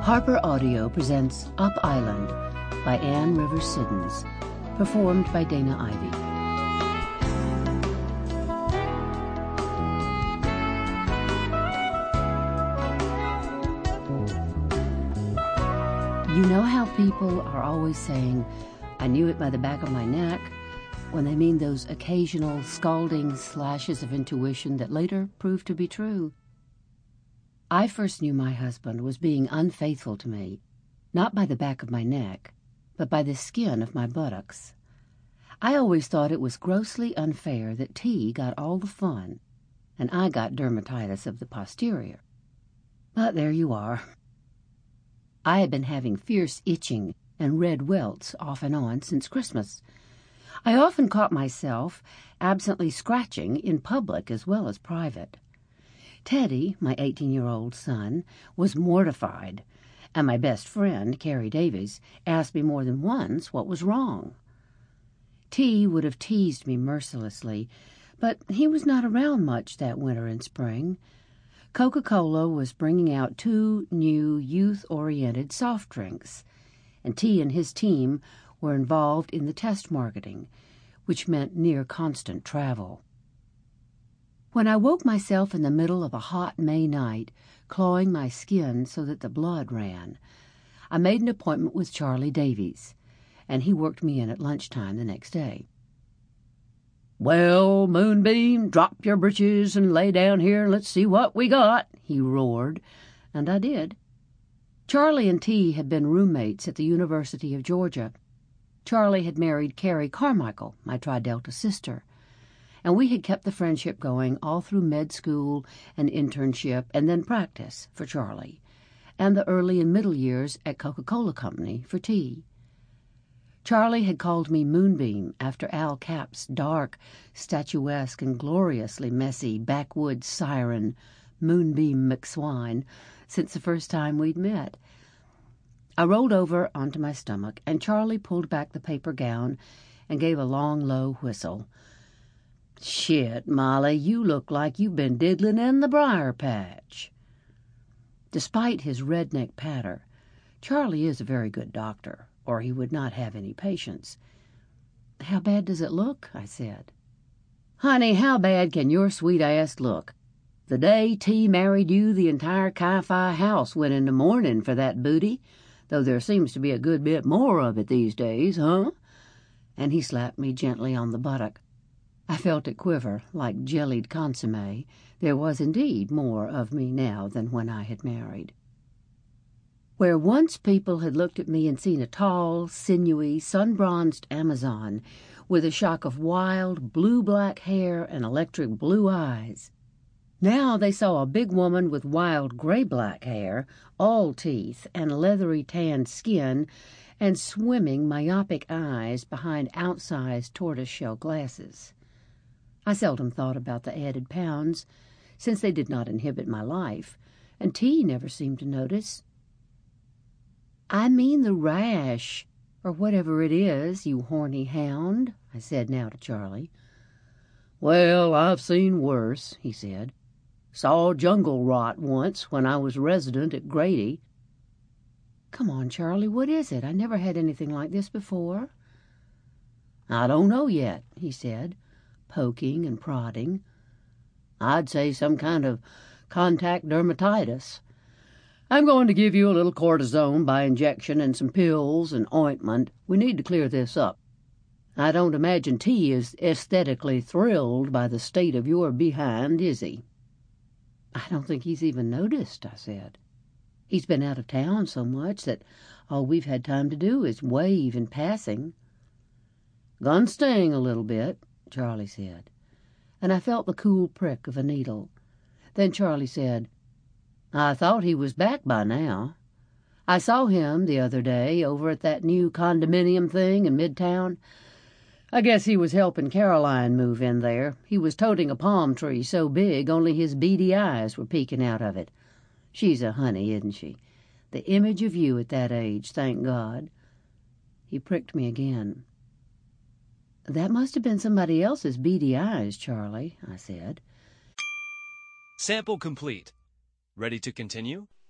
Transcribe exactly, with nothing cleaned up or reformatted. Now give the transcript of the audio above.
Harper Audio presents Up Island by Anne Rivers Siddons, performed by Dana Ivey. You know how people are always saying, "I knew it by the back of my neck," when they mean those occasional scalding slashes of intuition that later proved to be true? I first knew my husband was being unfaithful to me, not by the back of my neck, but by the skin of my buttocks. I always thought it was grossly unfair that T got all the fun, and I got dermatitis of the posterior. But there you are. I had been having fierce itching and red welts off and on since Christmas. I often caught myself absently scratching in public as well as private. Teddy, my eighteen-year-old son, was mortified, and my best friend, Carrie Davies, asked me more than once what was wrong. T would have teased me mercilessly, but he was not around much that winter and spring. Coca-Cola was bringing out two new youth-oriented soft drinks, and T and his team were involved in the test marketing, which meant near constant travel. When I woke myself in the middle of a hot May night, clawing my skin so that the blood ran, I made an appointment with Charlie Davies, and he worked me in at lunchtime the next day. "Well, Moonbeam, drop your britches and lay down here and let's see what we got," he roared, and I did. Charlie and T had been roommates at the University of Georgia. Charlie had married Carrie Carmichael, my Tri-Delta sister, and we had kept the friendship going all through med school and internship and then practice for Charlie, and the early and middle years at Coca-Cola Company for T. Charlie had called me Moonbeam after Al Capp's dark, statuesque, and gloriously messy backwoods siren, Moonbeam McSwine, since the first time we'd met. I rolled over onto my stomach, and Charlie pulled back the paper gown and gave a long, low whistle. "Shit, Molly, you look like you've been diddling in the briar patch." Despite his redneck patter, Charlie is a very good doctor, or he would not have any patients. "How bad does it look?" I said. "Honey, how bad can your sweet ass look? The day T married you, the entire Chi-Fi house went into mourning for that booty, though there seems to be a good bit more of it these days, huh?" And he slapped me gently on the buttock. I felt it quiver like jellied consommé. There was indeed more of me now than when I had married. Where once people had looked at me and seen a tall, sinewy, sun-bronzed Amazon with a shock of wild, blue-black hair and electric blue eyes, now they saw a big woman with wild gray-black hair, all teeth, and leathery tanned skin, and swimming, myopic eyes behind outsized tortoise-shell glasses. I seldom thought about the added pounds, since they did not inhibit my life, and T never seemed to notice. "I mean the rash, or whatever it is, you horny hound," I said now to Charlie. "Well, I've seen worse," he said. "Saw jungle rot once when I was resident at Grady." "Come on, Charlie, what is it? I never had anything like this before." "I don't know yet," he said, poking and prodding. "I'd say some kind of contact dermatitis. I'm going to give you a little cortisone by injection and some pills and ointment. We need to clear this up. I don't imagine T is aesthetically thrilled by the state of your behind, is he?" "I don't think he's even noticed," I said. "He's been out of town so much that all we've had time to do is wave in passing." "Gonna sting a little bit," Charlie said, and I felt the cool prick of a needle. Then Charlie said, "I thought he was back by now. I saw him the other day over at that new condominium thing in Midtown. I guess he was helping Caroline move in there. He was toting a palm tree so big only his beady eyes were peeking out of it. She's a honey, isn't she? The image of you at that age, thank God." He pricked me again. "That must have been somebody else's beady eyes, Charlie," I said. Sample complete. Ready to continue?